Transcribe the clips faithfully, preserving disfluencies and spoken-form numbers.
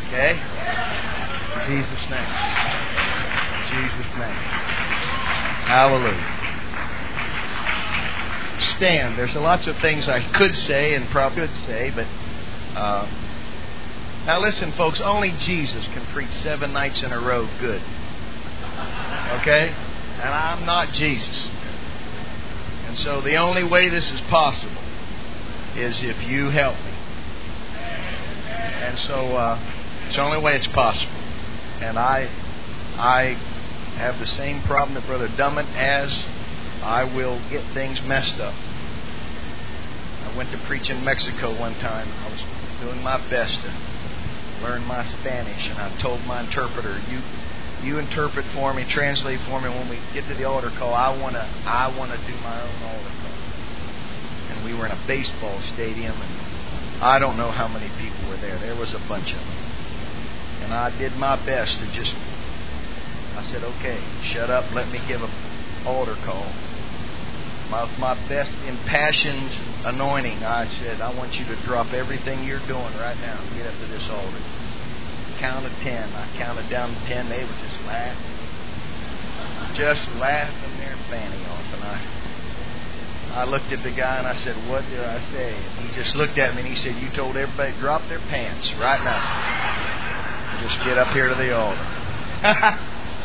Okay? In Jesus' name. In Jesus' name. Hallelujah. Stand. There's lots of things I could say and probably could say, but uh, now listen, folks. Only Jesus can preach seven nights in a row good. Okay? And I'm not Jesus. And so the only way this is possible is if you help me. And so uh, it's the only way it's possible. And I, I have the same problem that Brother Dummett has. I will get things messed up. I went to preach in Mexico one time. I was doing my best to learn my Spanish, and I told my interpreter, "You, you interpret for me, translate for me. When we get to the altar call, I wanna, I wanna do my own altar call." And we were in a baseball stadium, and I don't know how many people were there. There was a bunch of them, and I did my best to just. I said, "Okay, shut up. Let me give an altar call." With my best impassioned anointing, I said, "I want you to drop everything you're doing right now and get up to this altar." Count of ten. I counted down to ten. They were just laughing. Just laughing their fanny off. And I I looked at the guy and I said, "What did I say?" And he just looked at me and he said, "You told everybody to drop their pants right now. Just get up here to the altar."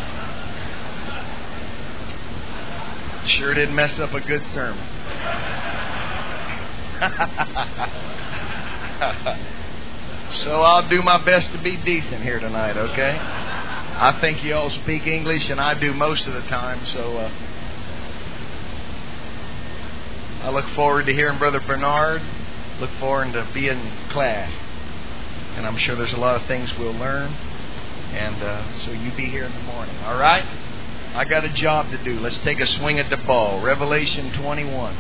Sure did mess up a good sermon. So I'll do my best to be decent here tonight, okay? I think you all speak English, and I do most of the time, so uh, I look forward to hearing Brother Bernard. Look forward to being in class. And I'm sure there's a lot of things we'll learn. And uh, so you be here in the morning, all right? I got a job to do. Let's take a swing at the ball. Revelation twenty-one.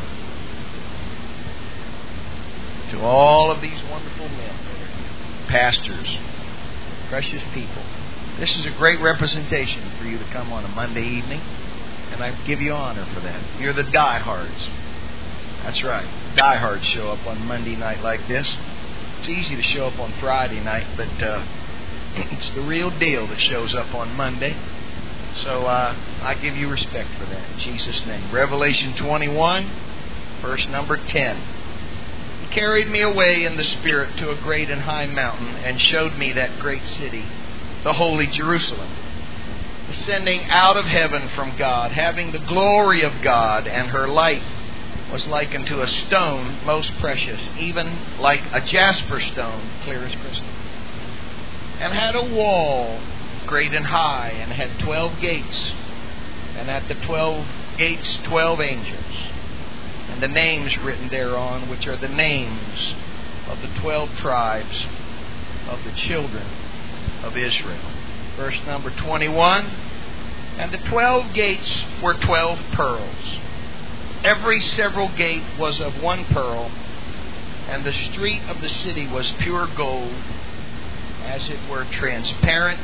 To all of these wonderful men, pastors, precious people, this is a great representation for you to come on a Monday evening, and I give you honor for that. You're the diehards. That's right. Diehards show up on Monday night like this. It's easy to show up on Friday night, but uh, it's the real deal that shows up on Monday. So uh, I give you respect for that in Jesus' name. Revelation twenty-one, verse number ten. He carried me away in the Spirit to a great and high mountain and showed me that great city, the holy Jerusalem, descending out of heaven from God, having the glory of God, and her light was like unto a stone most precious, even like a jasper stone, clear as crystal, and had a wall great and high, and had twelve gates, and at the twelve gates twelve angels, and the names written thereon, which are the names of the twelve tribes of the children of Israel. Verse number twenty-one, and the twelve gates were twelve pearls. Every several gate was of one pearl, and the street of the city was pure gold, as it were transparent.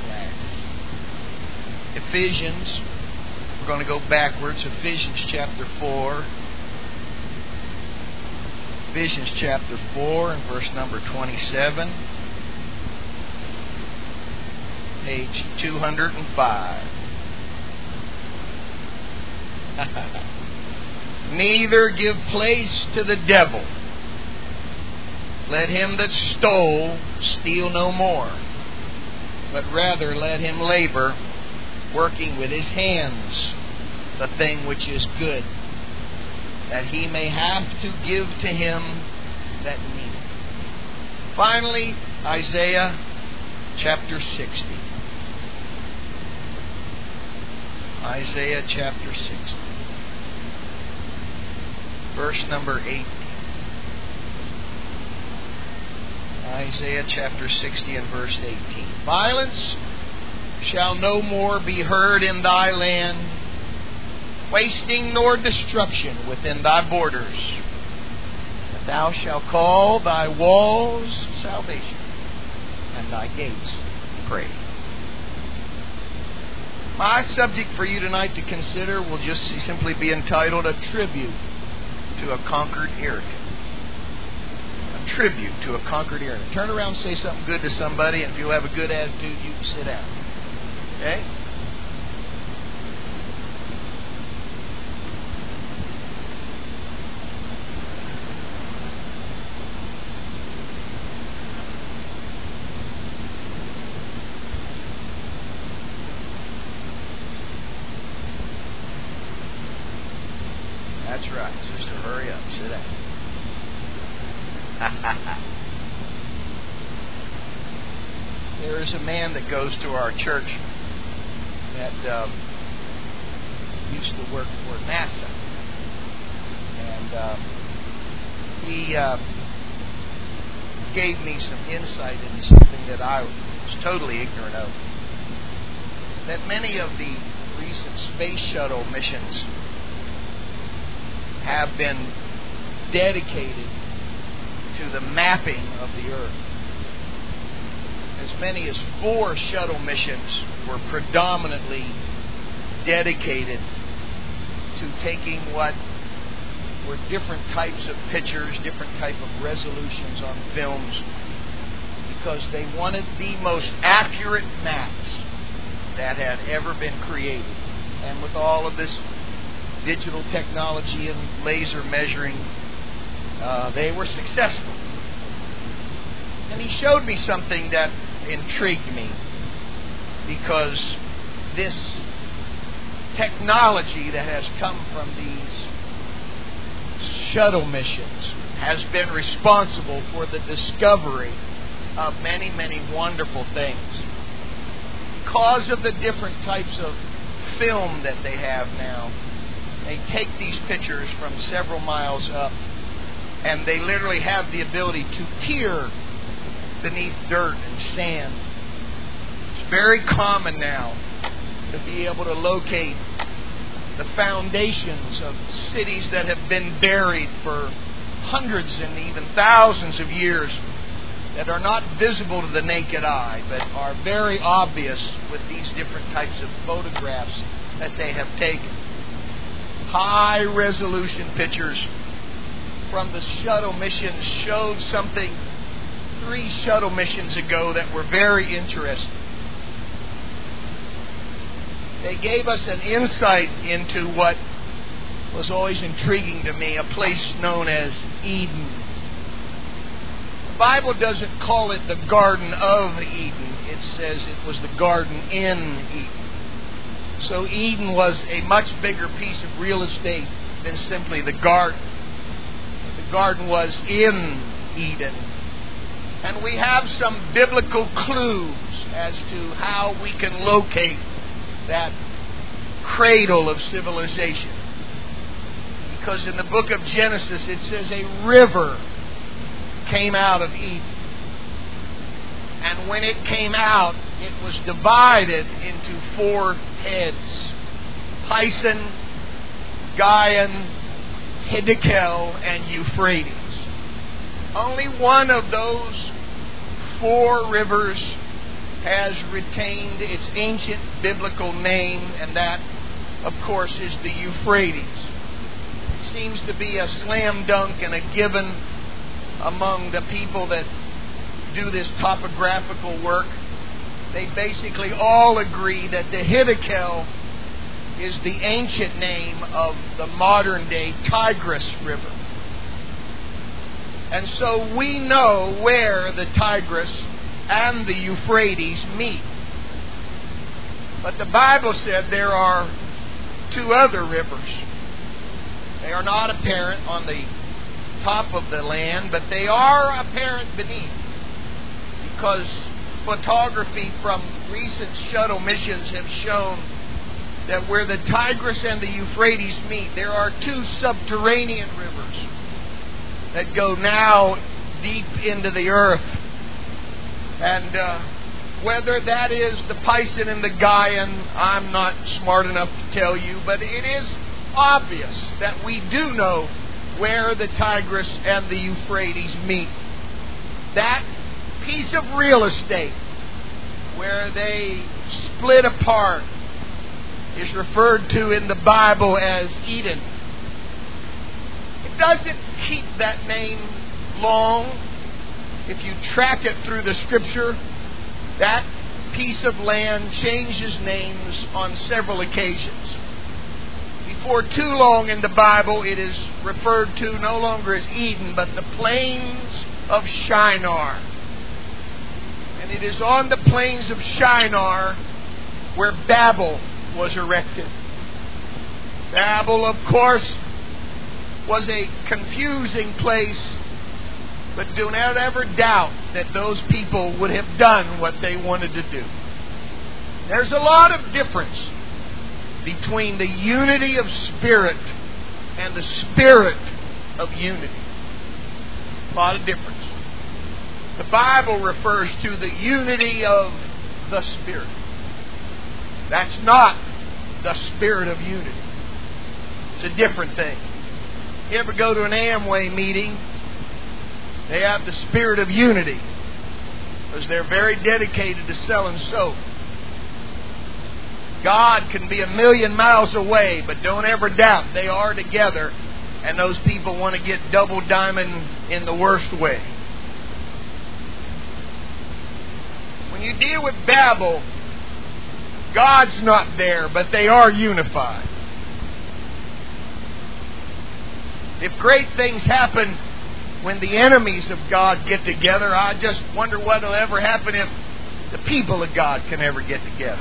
Ephesians, we're going to go backwards. Ephesians chapter four. Ephesians chapter four and verse number twenty-seven. Page two hundred five. Neither give place to the devil. Let him that stole steal no more, but rather let him labor, working with his hands the thing which is good, that he may have to give to him that needeth. Finally, Isaiah chapter sixty. Isaiah chapter sixty. Verse number eighteen. Isaiah chapter sixty and verse eighteen. Violence shall no more be heard in thy land, wasting nor destruction within thy borders. But thou shalt call thy walls salvation, and thy gates praise. My subject for you tonight to consider will just simply be entitled A Tribute to a Conquered Irritant. tribute to a conquered era. Turn around and say something good to somebody, and if you have a good attitude, you can sit down. Okay? That's right, sister. Hurry up. Sit down. There is a man that goes to our church that um, used to work for NASA. And uh, he uh, gave me some insight into something that I was totally ignorant of. That many of the recent space shuttle missions have been dedicated to the mapping of the Earth. As many as four shuttle missions were predominantly dedicated to taking what were different types of pictures, different type of resolutions on films, because they wanted the most accurate maps that had ever been created. And with all of this digital technology and laser measuring, uh, they were successful. And he showed me something that intrigued me, because this technology that has come from these shuttle missions has been responsible for the discovery of many, many wonderful things. Because of the different types of film that they have now, they take these pictures from several miles up, and they literally have the ability to peer beneath dirt and sand. It's very common now to be able to locate the foundations of cities that have been buried for hundreds and even thousands of years, that are not visible to the naked eye, but are very obvious with these different types of photographs that they have taken. High resolution pictures from the shuttle missions showed something three shuttle missions ago that were very interesting. They gave us an insight into what was always intriguing to me, a place known as Eden. The Bible doesn't call it the Garden of Eden. It says it was the garden in Eden. So Eden was a much bigger piece of real estate than simply the garden. The garden was in Eden. And we have some biblical clues as to how we can locate that cradle of civilization. Because in the book of Genesis it says a river came out of Eden. And when it came out, it was divided into four heads: Pison, Gaian, Hiddekel, and Euphrates. Only one of those four rivers has retained its ancient biblical name, and that, of course, is the Euphrates. It seems to be a slam dunk and a given among the people that do this topographical work. They basically all agree that the Hiddekel is the ancient name of the modern-day Tigris River. And so we know where the Tigris and the Euphrates meet. But the Bible said there are two other rivers. They are not apparent on the top of the land, but they are apparent beneath. Because photography from recent shuttle missions have shown that where the Tigris and the Euphrates meet, there are two subterranean rivers that go now deep into the earth. And uh, whether that is the Pison and the Gaian, I'm not smart enough to tell you, but it is obvious that we do know where the Tigris and the Euphrates meet. That piece of real estate where they split apart is referred to in the Bible as Eden. It doesn't keep that name long. if you track it through the Scripture, that piece of land changes names on several occasions. Before too long in the Bible, it is referred to no longer as Eden, but the plains of Shinar. And it is on the plains of Shinar where Babel was erected. Babel, of course, was a confusing place, but do not ever doubt that those people would have done what they wanted to do. There's a lot of difference between the unity of spirit and the spirit of unity. A lot of difference. The Bible refers to the unity of the Spirit. That's not the spirit of unity. It's a different thing. You ever go to an Amway meeting? They have the spirit of unity because they're very dedicated to selling soap. God can be a million miles away, but don't ever doubt they are together, and those people want to get double diamond in the worst way. When you deal with Babel, God's not there, but they are unified. If great things happen when the enemies of God get together, I just wonder what will ever happen if the people of God can ever get together.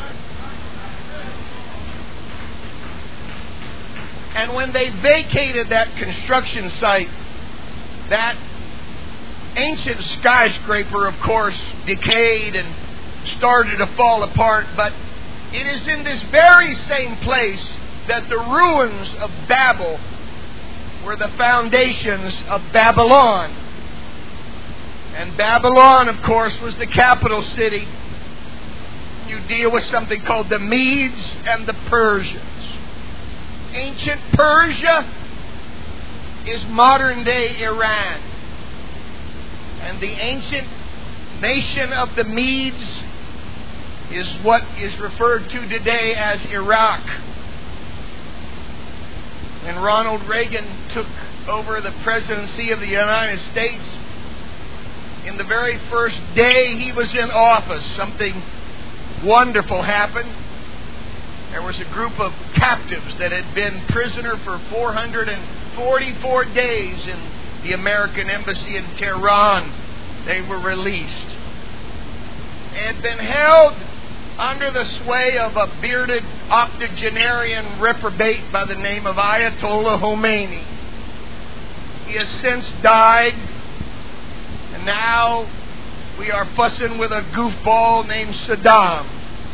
And when they vacated that construction site, that ancient skyscraper, of course, decayed and started to fall apart. But it is in this very same place that the ruins of Babel were the foundations of Babylon. And Babylon, of course, was the capital city. You deal with something called the Medes and the Persians. Ancient Persia is modern-day Iran. And the ancient nation of the Medes is what is referred to today as Iraq. When Ronald Reagan took over the presidency of the United States, in the very first day he was in office, something wonderful happened. There was a group of captives that had been prisoner for four hundred forty-four days in the American embassy in Tehran. They were released. They had been held under the sway of a bearded octogenarian reprobate by the name of Ayatollah Khomeini. He has since died, and now we are fussing with a goofball named Saddam.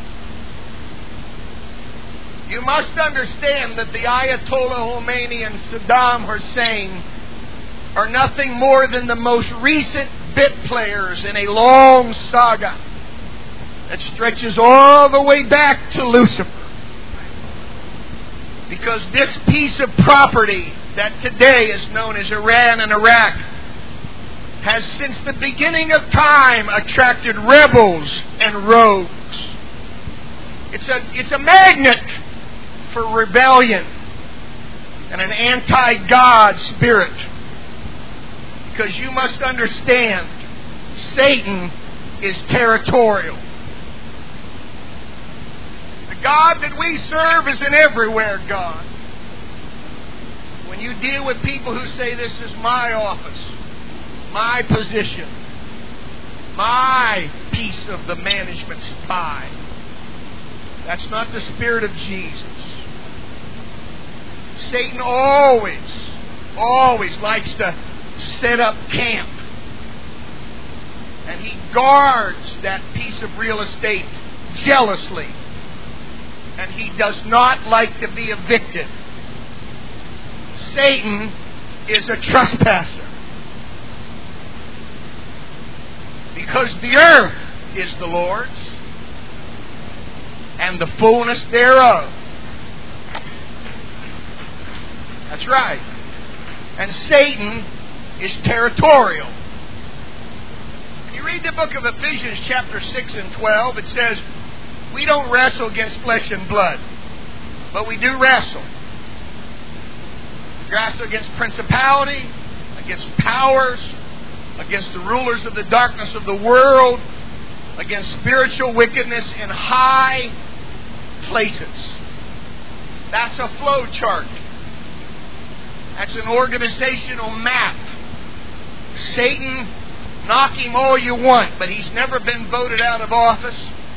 You must understand that the Ayatollah Khomeini and Saddam Hussein are nothing more than the most recent bit players in a long saga that stretches all the way back to Lucifer. Because this piece of property that today is known as Iran and Iraq has since the beginning of time attracted rebels and rogues. It's a, it's a magnet for rebellion and an anti-God spirit. Because you must understand, Satan is territorial. The God that we serve is an everywhere God. When you deal with people who say, this is my office, my position, my piece of the management's pie, that's not the spirit of Jesus. Satan always, always likes to set up camp. And he guards that piece of real estate jealously. And he does not like to be evicted. Satan is a trespasser. Because the earth is the Lord's, and the fullness thereof. That's right. And Satan is territorial. If you read the book of Ephesians chapter six and twelve, it says, we don't wrestle against flesh and blood, but we do wrestle. We wrestle against principality, against powers, against the rulers of the darkness of the world, against spiritual wickedness in high places. That's a flow chart. That's an organizational map. Satan, knock him all you want, but he's never been voted out of office.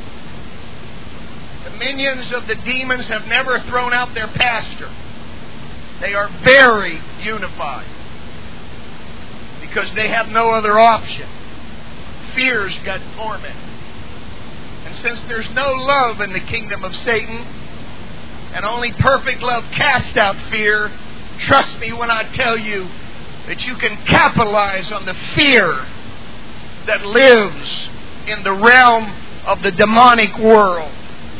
The minions of the demons have never thrown out their pastor. They are very unified because they have no other option. Fear's got torment. And since there's no love in the kingdom of Satan, and only perfect love casts out fear, trust me when I tell you that you can capitalize on the fear that lives in the realm of the demonic world.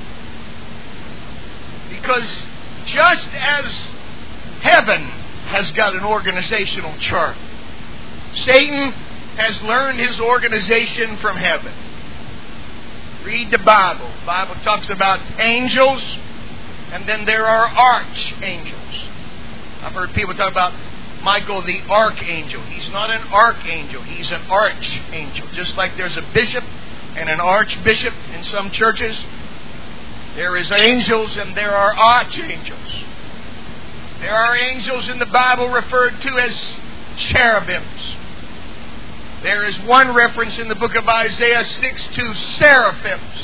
Because just as heaven has got an organizational chart, Satan has learned his organization from heaven. Read the Bible. The Bible talks about angels, and then there are archangels. I've heard people talk about Michael the archangel. He's not an archangel. He's an archangel. Just like there's a bishop and an archbishop in some churches, there is angels and there are archangels. There are angels in the Bible referred to as cherubims. There is one reference in the book of Isaiah six to seraphims.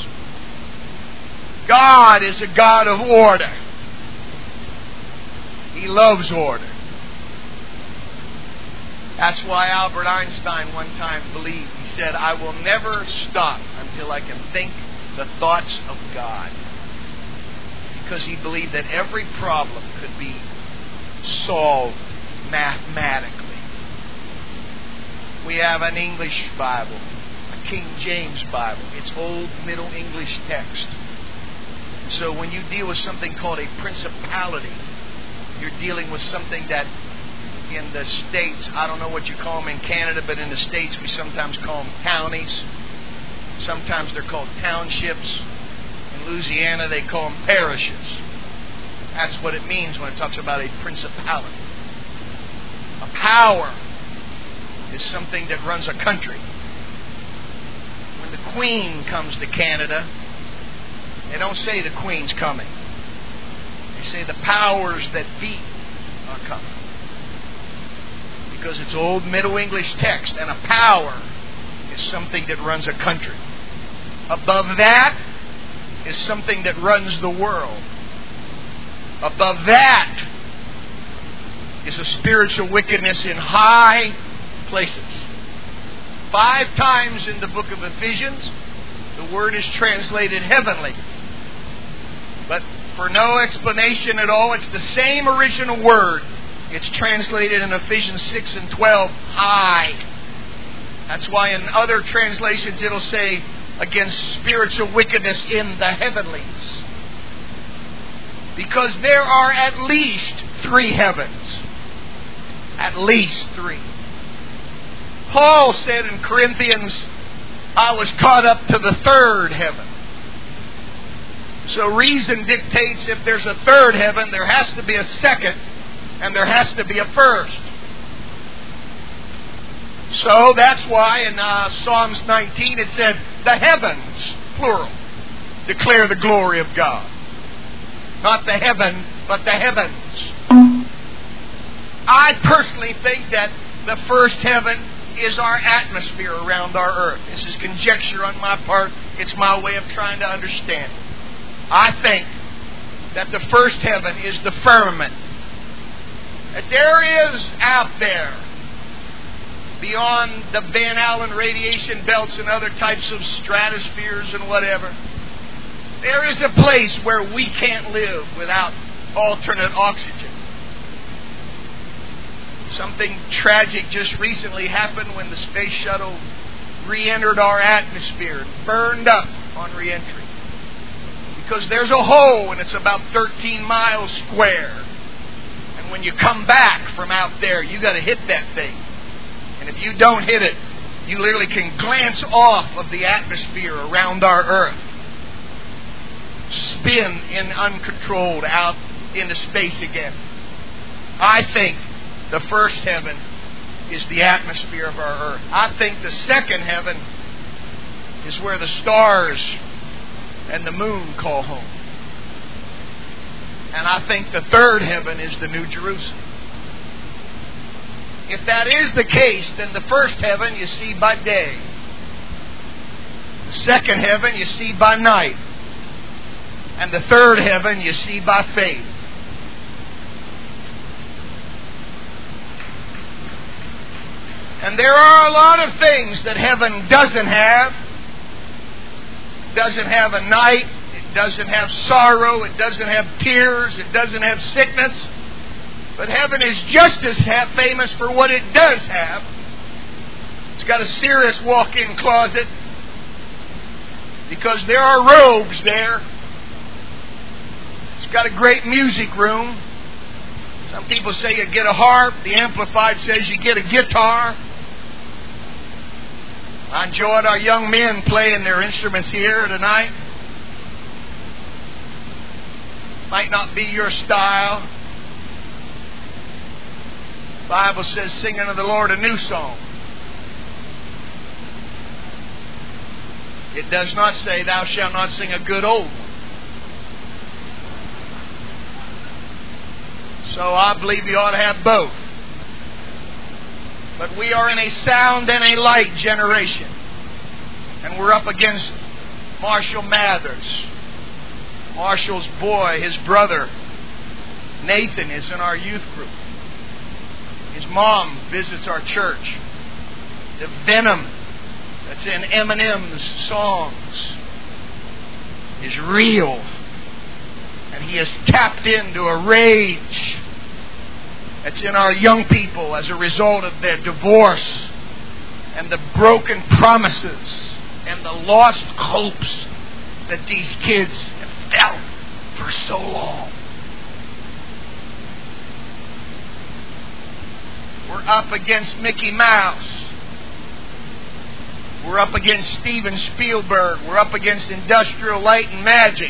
God is a God of order. He loves order. That's why Albert Einstein one time believed, he said, I will never stop until I can think the thoughts of God. Because he believed that every problem could be solved mathematically. We have an English Bible, a King James Bible. It's Old Middle English text. So when you deal with something called a principality, you're dealing with something that in the States, I don't know what you call them in Canada, but in the States we sometimes call them counties. Sometimes they're called townships. In Louisiana they call them parishes. That's what it means when it talks about a principality. A power is something that runs a country. When the Queen comes to Canada, they don't say the Queen's coming. They say the powers that be are coming. Because it's Old Middle English text, and a power is something that runs a country. Above that is something that runs the world. Above that is a spiritual wickedness in high places. Five times in the book of Ephesians, the word is translated heavenly. But for no explanation at all, it's the same original word. It's translated in Ephesians six and twelve, high. That's why in other translations it'll say against spiritual wickedness in the heavenlies. Because there are at least three heavens. At least three. Paul said in Corinthians, I was caught up to the third heaven. So reason dictates if there's a third heaven, there has to be a second, and there has to be a first. So that's why in uh, Psalms nineteen it said, the heavens, plural, declare the glory of God. Not the heaven, but the heavens. I personally think that the first heaven is our atmosphere around our earth. This is conjecture on my part. It's my way of trying to understand it. I think that the first heaven is the firmament. That there is out there, beyond the Van Allen radiation belts and other types of stratospheres and whatever, there is a place where we can't live without alternate oxygen. Something tragic just recently happened when the space shuttle re-entered our atmosphere and burned up on re-entry. Because there's a hole and it's about thirteen miles square. And when you come back from out there, you got to hit that thing. And if you don't hit it, you literally can glance off of the atmosphere around our earth. Spin in uncontrolled out into space again. I think the first heaven is the atmosphere of our earth. I think the second heaven is where the stars and the moon call home. And I think the third heaven is the New Jerusalem. If that is the case, then the first heaven you see by day. The second heaven you see by night. And the third heaven you see by faith. And there are a lot of things that heaven doesn't have. It doesn't have a night. It doesn't have sorrow. It doesn't have tears. It doesn't have sickness. But heaven is just as famous for what it does have. It's got a serious walk-in closet because there are robes there. It's got a great music room. Some people say you get a harp. The Amplified says you get a guitar. I enjoyed our young men playing their instruments here tonight. Might not be your style. The Bible says, sing unto the Lord a new song. It does not say, thou shalt not sing a good old one. So I believe you ought to have both. But we are in a sound and a light generation. And we're up against Marshall Mathers. Marshall's boy, his brother, Nathan, is in our youth group. His mom visits our church. The venom that's in Eminem's songs is real. And he has tapped into a rage that's in our young people as a result of their divorce and the broken promises and the lost hopes that these kids have felt for so long. We're up against Mickey Mouse. We're up against Steven Spielberg. We're up against Industrial Light and Magic.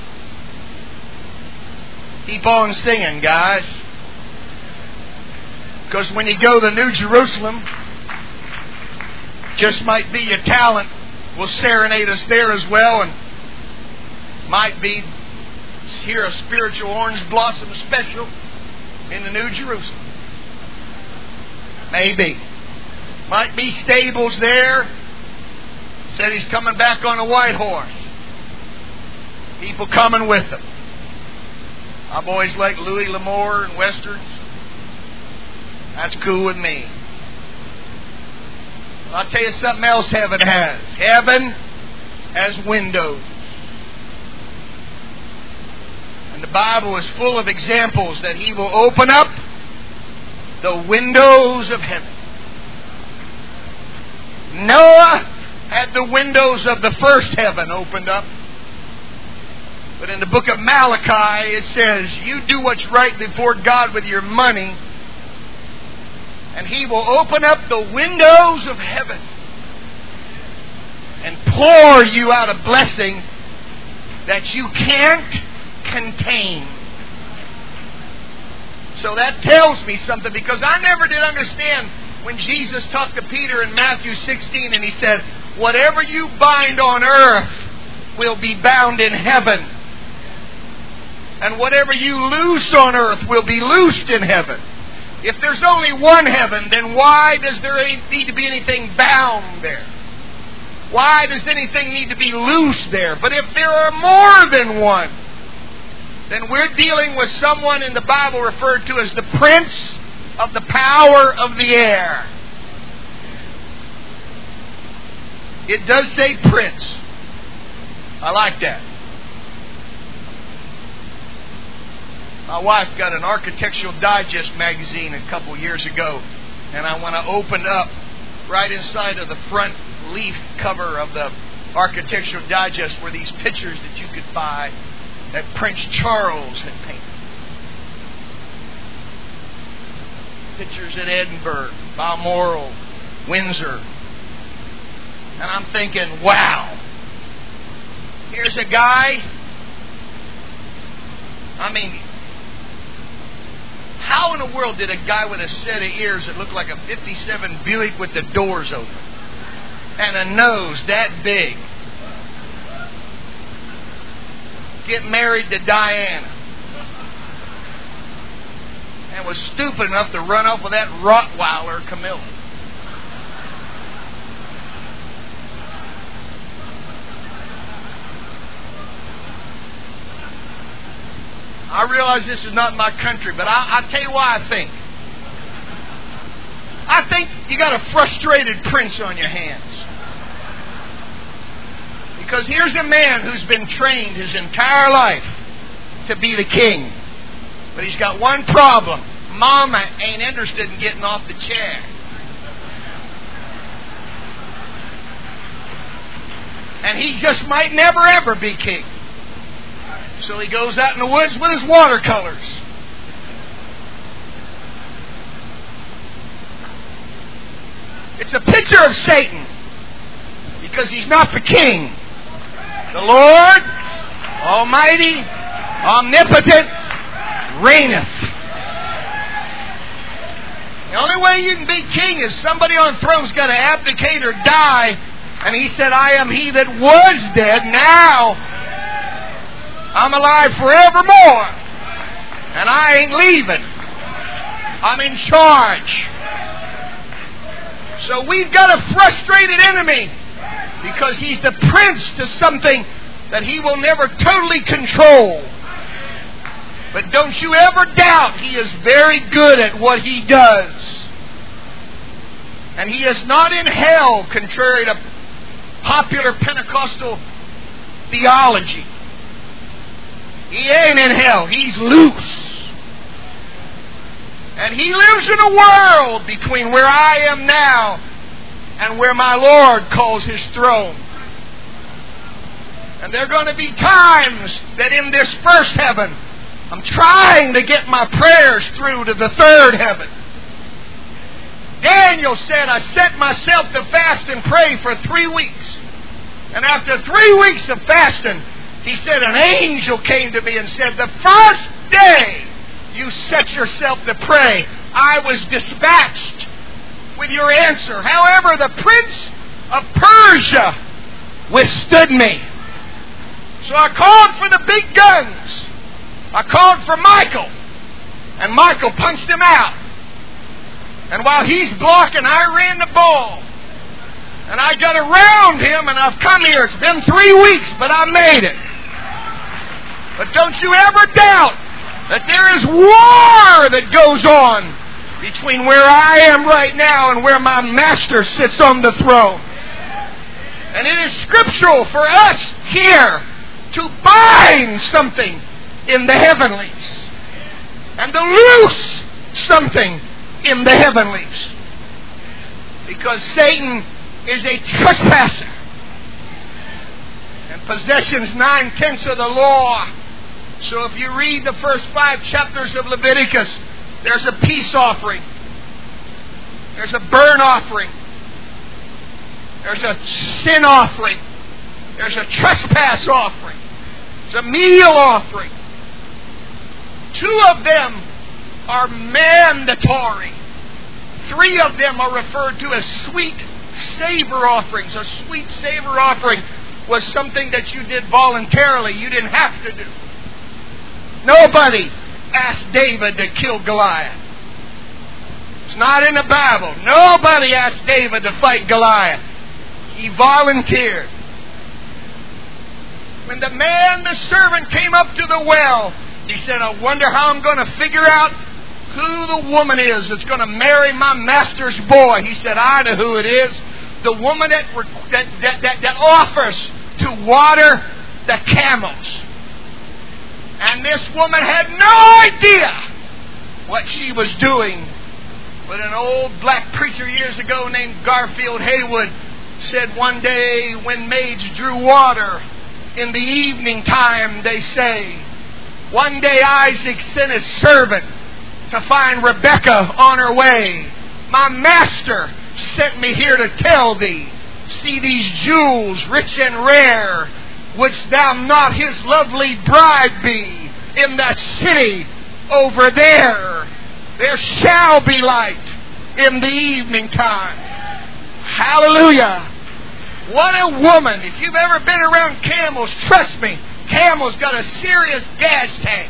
Keep on singing, guys. Because when you go to New Jerusalem, just might be your talent will serenade us there as well, and might be hear a spiritual orange blossom special in the New Jerusalem. Maybe. Might be Stables there. Said he's coming back on a white horse. People coming with him. I've always liked Louis L'Amour and Westerns. That's cool with me. I'll tell you something else heaven has. Heaven has windows. And the Bible is full of examples that He will open up the windows of heaven. Noah had the windows of the first heaven opened up. But in the book of Malachi it says, you do what's right before God with your money, and He will open up the windows of heaven and pour you out a blessing that you can't contain. So that tells me something, because I never did understand when Jesus talked to Peter in Matthew sixteen and He said, whatever you bind on earth will be bound in heaven. And whatever you loose on earth will be loosed in heaven. If there's only one heaven, then why does there need to be anything bound there? Why does anything need to be loose there? But if there are more than one, then we're dealing with someone in the Bible referred to as the prince of the power of the air. It does say prince. I like that. My wife got an Architectural Digest magazine a couple years ago, and I when I opened up right inside of the front leaf cover of the Architectural Digest were these pictures that you could buy that Prince Charles had painted. Pictures at Edinburgh, Balmoral, Windsor. And I'm thinking, wow, here's a guy, I mean, How in the world did a guy with a set of ears that looked like a fifty-seven Buick with the doors open and a nose that big get married to Diana and was stupid enough to run off with that Rottweiler, Camilla? I realize this is not my country, but I, I'll tell you why I think. I think you got a frustrated prince on your hands. Because here's a man who's been trained his entire life to be the king. But he's got one problem. Mama ain't interested in getting off the chair. And he just might never ever be king. So he goes out in the woods with his watercolors. It's a picture of Satan. Because he's not the king. The Lord Almighty, omnipotent, reigneth. The only way you can be king is somebody on the throne's got to abdicate or die. And he said, I am he that was dead. Now I'm alive forevermore. And I ain't leaving. I'm in charge. So we've got a frustrated enemy because he's the prince to something that he will never totally control. But don't you ever doubt he is very good at what he does. And he is not in hell, contrary to popular Pentecostal theology. He ain't in hell. He's loose. And he lives in a world between where I am now and where my Lord calls his throne. And there are going to be times that in this first heaven, I'm trying to get my prayers through to the third heaven. Daniel said, I set myself to fast and pray for three weeks. And after three weeks of fasting, he said, an angel came to me and said, the first day you set yourself to pray, I was dispatched with your answer. However, the prince of Persia withstood me. So I called for the big guns. I called for Michael. And Michael punched him out. And while he's blocking, I ran the ball. And I got around him and I've come here. It's been three weeks, but I made it. But don't you ever doubt that there is war that goes on between where I am right now and where my master sits on the throne. And it is scriptural for us here to bind something in the heavenlies and to loose something in the heavenlies. Because Satan is a trespasser. And possession's nine-tenths of the law. So if you read the first five chapters of Leviticus, there's a peace offering. There's a burnt offering. There's a sin offering. There's a trespass offering. There's a meal offering. Two of them are mandatory. Three of them are referred to as sweet savor offerings. A sweet savor offering was something that you did voluntarily. You didn't have to do. Nobody asked David to kill Goliath. It's not in the Bible. Nobody asked David to fight Goliath. He volunteered. When the man, the servant, came up to the well, he said, I wonder how I'm going to figure out who the woman is that's going to marry my master's boy. He said, I know who it is. The woman that, that, that, that, that offers to water the camels. And this woman had no idea what she was doing. But an old black preacher years ago named Garfield Haywood said one day when maids drew water in the evening time, they say, one day Isaac sent his servant to find Rebekah on her way. My master sent me here to tell thee, see these jewels rich and rare, wouldst thou not his lovely bride be in that city over there? There shall be light in the evening time. Hallelujah. What a woman. If you've ever been around camels, trust me, camels got a serious gas tank.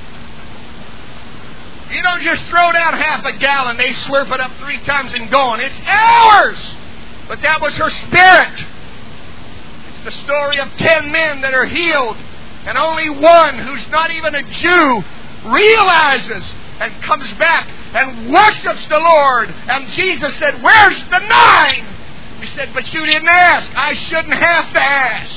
You don't just throw down half a gallon, they slurp it up three times and gone. It's hours. But that was her spirit. It's the story of ten men that are healed, and only one who's not even a Jew realizes and comes back and worships the Lord. And Jesus said, "Where's the nine?" He said, "But you didn't ask." I shouldn't have to ask.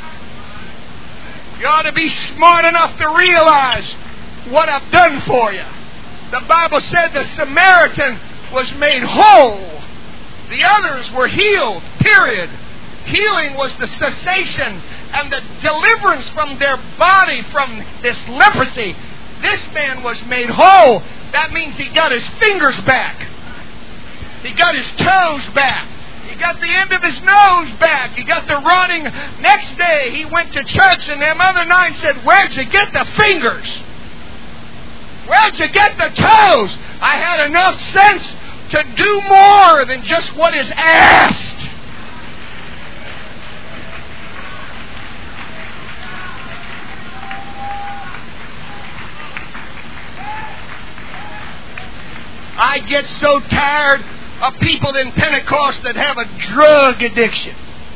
You ought to be smart enough to realize what I've done for you. The Bible said the Samaritan was made whole. The others were healed, period. Healing was the cessation and the deliverance from their body from this leprosy. This man was made whole. That means he got his fingers back. He got his toes back. He got the end of his nose back. He got the running. Next day he went to church and them other nine said, "Where'd you get the fingers? Where'd you get the toes?" I had enough sense to do more than just what is asked. I get so tired of people in Pentecost that have a drug addiction.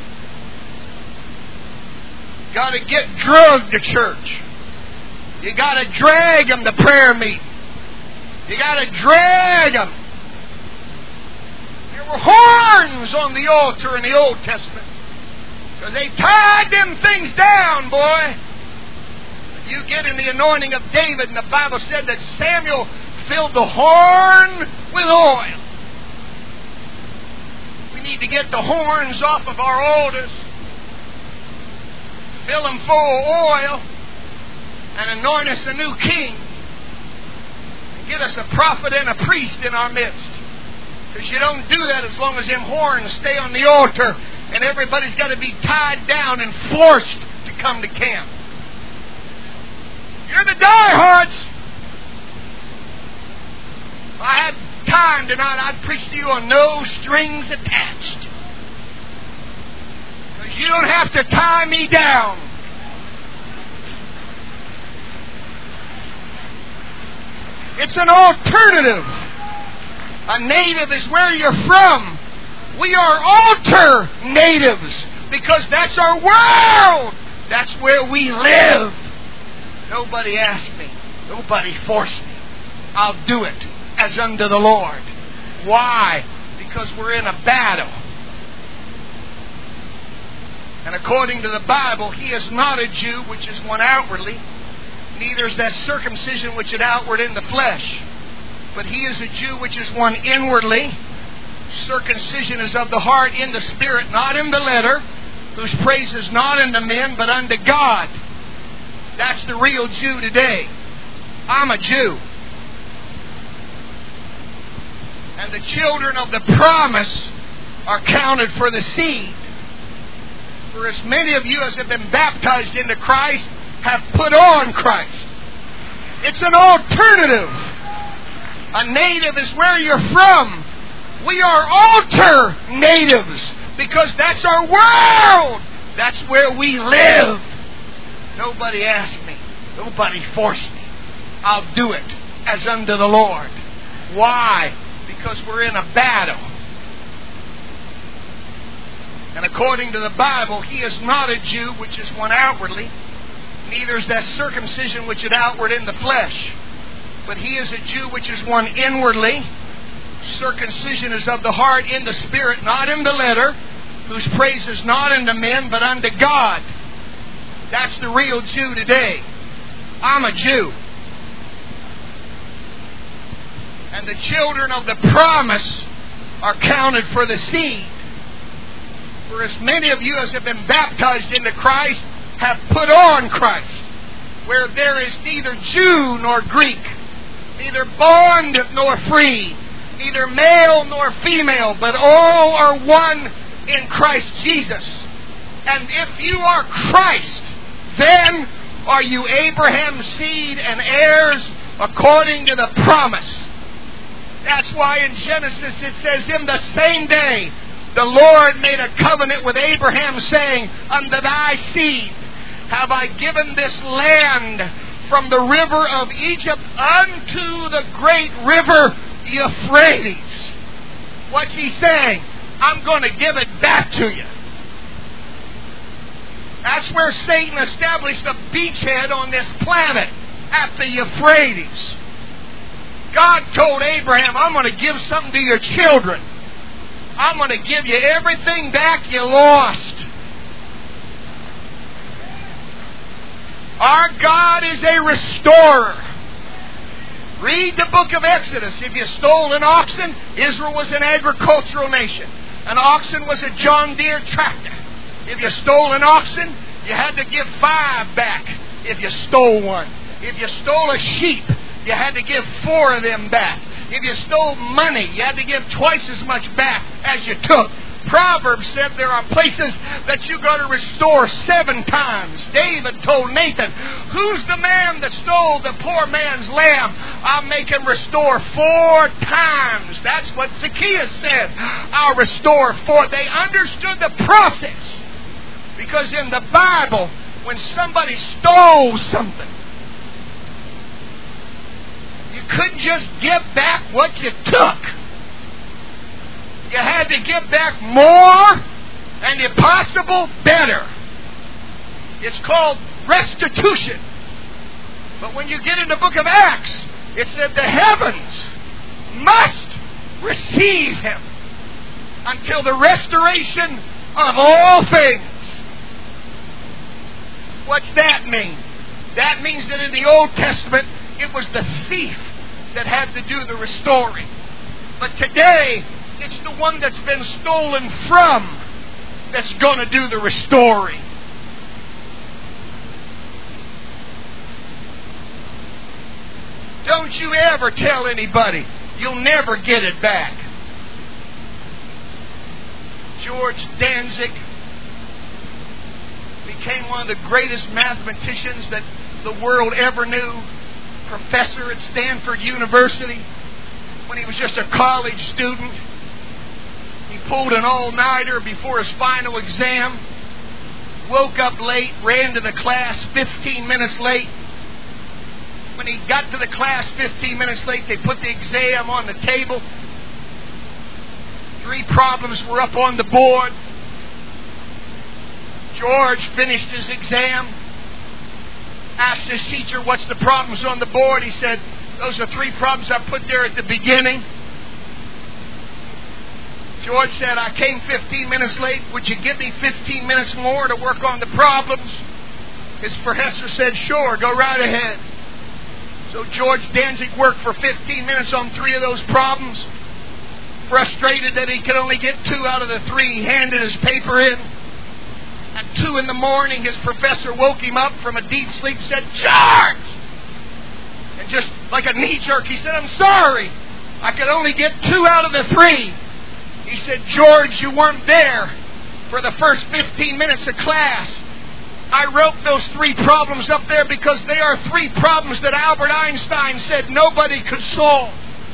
Got to get drugged to church. You got to drag them to prayer meeting. You got to drag them. There were horns on the altar in the Old Testament because they tied them things down, boy. You get in the anointing of David, and the Bible said that Samuel filled the horn with oil. We need to get the horns off of our altars, fill them full of oil, and anoint us a new king, and get us a prophet and a priest in our midst. Because you don't do that as long as them horns stay on the altar, and everybody's got to be tied down and forced to come to camp. You're the diehards. If I had time tonight, I'd preach to you on no strings attached. Because you don't have to tie me down. It's an alternative. A native is where you're from. We are altar natives because that's our world. That's where we live. Nobody asked me. Nobody forced me. I'll do it as unto the Lord. Why? Because we're in a battle. And according to the Bible, he is not a Jew, which is one outwardly. Neither is that circumcision which is outward in the flesh. But he is a Jew which is one inwardly. Circumcision is of the heart in the spirit, not in the letter, whose praise is not unto men, but unto God. That's the real Jew today. I'm a Jew. And the children of the promise are counted for the seed. For as many of you as have been baptized into Christ have put on Christ. It's an alternative. A native is where you're from. We are altar natives because that's our world. That's where we live. Nobody asked me. Nobody forced me. I'll do it as unto the Lord. Why? Because we're in a battle. And according to the Bible, he is not a Jew, which is one outwardly. Neither is that circumcision which is outward in the flesh. But he is a Jew which is one inwardly. Circumcision is of the heart in the spirit, not in the letter, whose praise is not unto men, but unto God. That's the real Jew today. I'm a Jew. And the children of the promise are counted for the seed. For as many of you as have been baptized into Christ have put on Christ, where there is neither Jew nor Greek, neither bond nor free, neither male nor female, but all are one in Christ Jesus. And if you are Christ, then are you Abraham's seed and heirs according to the promise. That's why in Genesis it says, in the same day the Lord made a covenant with Abraham, saying, unto thy seed have I given this land, from the river of Egypt unto the great river Euphrates. What's he saying? I'm going to give it back to you. That's where Satan established a beachhead on this planet, at the Euphrates. God told Abraham, I'm going to give something to your children. I'm going to give you everything back you lost. Our God is a restorer. Read the book of Exodus. If you stole an oxen, Israel was an agricultural nation. An oxen was a John Deere tractor. If you stole an oxen, you had to give five back if you stole one. If you stole a sheep, you had to give four of them back. If you stole money, you had to give twice as much back as you took. Proverbs said there are places that you got to restore seven times. David told Nathan, who's the man that stole the poor man's lamb? I'll make him restore four times. That's what Zacchaeus said. I'll restore four. They understood the process. Because in the Bible, when somebody stole something, you couldn't just give back what you took. You had to give back more, and if possible, better. It's called restitution. But when you get in the book of Acts, it said the heavens must receive him until the restoration of all things. What's that mean? That means that in the Old Testament, it was the thief that had to do the restoring. But today, it's the one that's been stolen from that's going to do the restoring. Don't you ever tell anybody you'll never get it back. George Danzig became one of the greatest mathematicians that the world ever knew. Professor at Stanford University when he was just a college student. He pulled an all-nighter before his final exam, woke up late, ran to the class fifteen minutes late. When he got to the class fifteen minutes late, they put the exam on the table. Three problems were up on the board. George finished his exam, asked his teacher, what's the problems on the board? He said, those are three problems I put there at the beginning. George said, I came fifteen minutes late. Would you give me fifteen minutes more to work on the problems? His professor said, sure, go right ahead. So George Danzig worked for fifteen minutes on three of those problems. Frustrated that he could only get two out of the three, he handed his paper in. At two in the morning, his professor woke him up from a deep sleep, said, George! And just like a knee jerk, he said, I'm sorry. I could only get two out of the three. He said, George, you weren't there for the first fifteen minutes of class. I wrote those three problems up there because they are three problems that Albert Einstein said nobody could solve.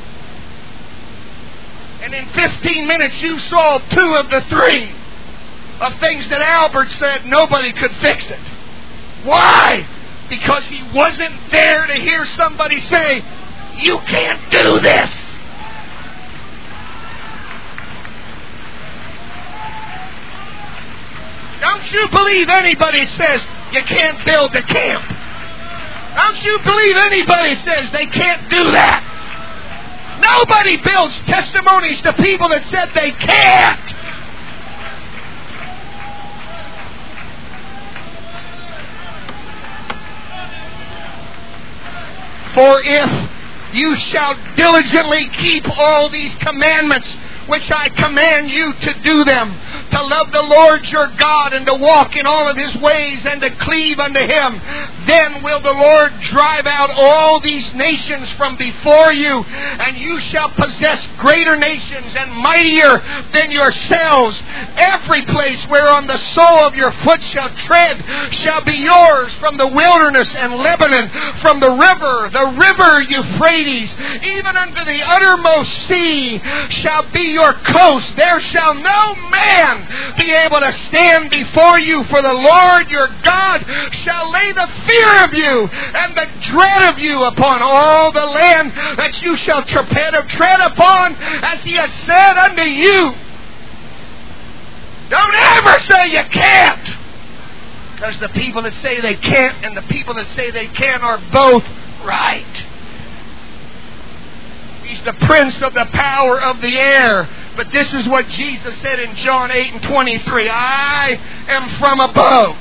And in fifteen minutes, you solved two of the three of things that Albert said nobody could fix it. Why? Because he wasn't there to hear somebody say, you can't do this. Don't you believe anybody says you can't build a camp. Don't you believe anybody says they can't do that. Nobody builds testimonies to people that said they can't. For if you shall diligently keep all these commandments, which I command you to do them, to love the Lord your God and to walk in all of his ways and to cleave unto him, Then will the Lord drive out all these nations from before you, and you shall possess greater nations and mightier than yourselves. Every place whereon the sole of your foot shall tread shall be yours, from the wilderness and Lebanon, from the river, the river Euphrates, even unto the uttermost sea shall be your coast. There shall no man be able to stand before you, for the Lord your God shall lay the fear of you and the dread of you upon all the land that you shall tread upon, as he has said unto you. Don't ever say you can't, because the people that say they can't and the people that say they can are both right. He's the prince of the power of the air. But this is what Jesus said in John eight and twenty-three. I am from above.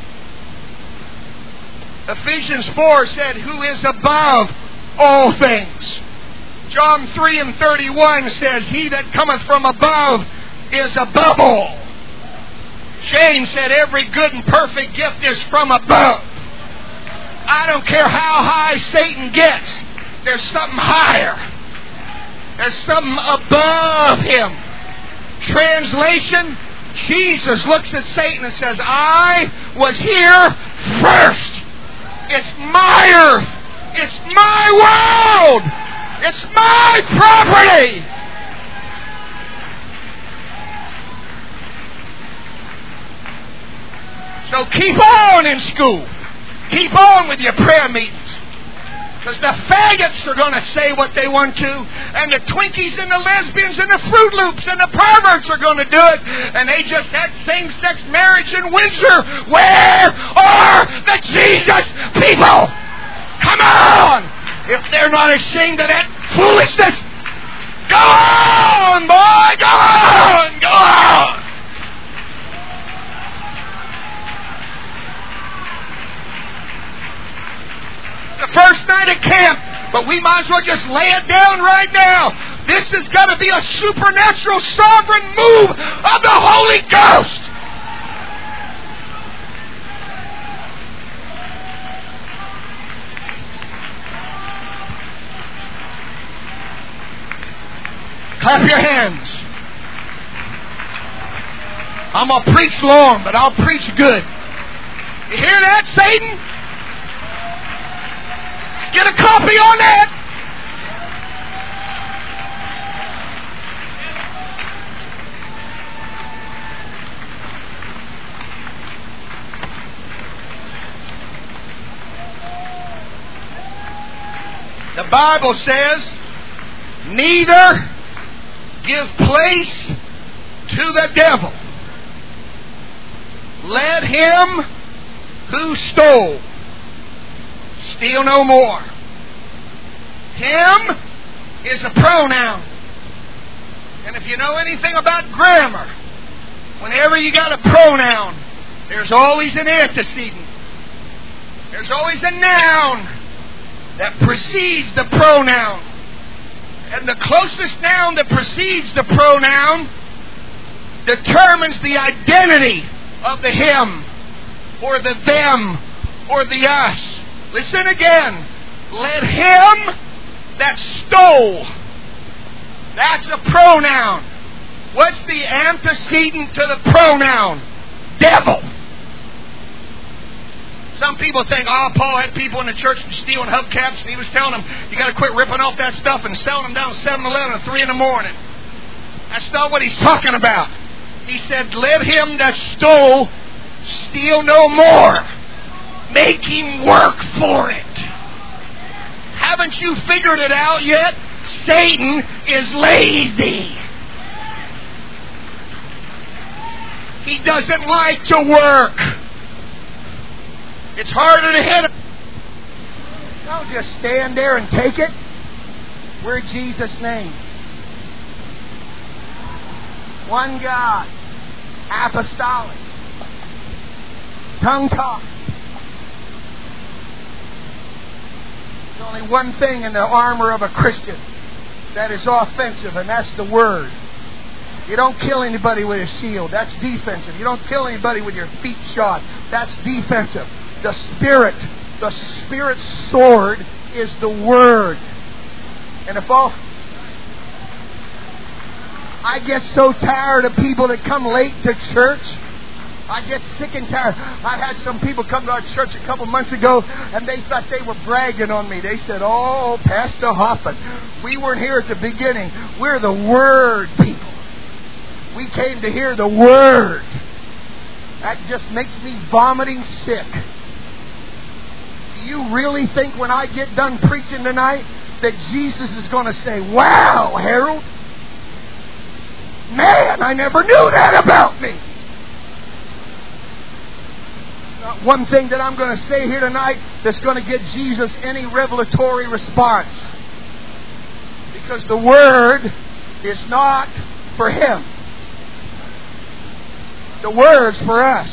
Ephesians four said, who is above all things. John three and thirty-one says, he that cometh from above is above all. James said, every good and perfect gift is from above. I don't care how high Satan gets, there's something higher. There's something above him. Translation, Jesus looks at Satan and says, I was here first. It's my earth. It's my world. It's my property. So keep on in school. Keep on with your prayer meetings. Because the faggots are going to say what they want to, and the Twinkies and the lesbians and the Fruit Loops and the perverts are going to do it, and they just had same-sex marriage in Windsor. Where are the Jesus people? Come on! If they're not ashamed of that foolishness, go on, boy! Go on! Go on! The first night of camp, but we might as well just lay it down right now. This is going to be a supernatural, sovereign move of the Holy Ghost. Clap your hands. I'm going to preach long, but I'll preach good. You hear that, Satan? Get a copy on that. The Bible says, neither give place to the devil. Let him who stole steal no more. Him is a pronoun. And if you know anything about grammar, whenever you got a pronoun, there's always an antecedent. There's always a noun that precedes the pronoun. And the closest noun that precedes the pronoun determines the identity of the him, or the them, or the us. Listen again. Let him that stole. That's a pronoun. What's the antecedent to the pronoun? Devil. Some people think, oh, Paul had people in the church stealing hubcaps, and he was telling them, you got to quit ripping off that stuff and selling them down seven eleven at three in the morning. That's not what he's talking about. He said, let him that stole steal no more. Make him work for it. Haven't you figured it out yet? Satan is lazy. He doesn't like to work. It's harder to hit him. Don't just stand there and take it. We're Jesus' name. One God. Apostolic. Tongue talk. There's only one thing in the armor of a Christian that is offensive, and that's the Word. You don't kill anybody with a shield. That's defensive. You don't kill anybody with your feet shot. That's defensive. The Spirit The Spirit's sword is the Word. And if all... I get so tired of people that come late to church. I get sick and tired. I had some people come to our church a couple months ago, and they thought they were bragging on me. They said, "Oh, Pastor Hoffman, we weren't here at the beginning. We're the Word people. We came to hear the Word." That just makes me vomiting sick. Do you really think when I get done preaching tonight that Jesus is going to say, "Wow, Harold, man, I never knew that about me"? Not one thing that I'm going to say here tonight that's going to get Jesus any revelatory response. Because the Word is not for Him. The Word's for us.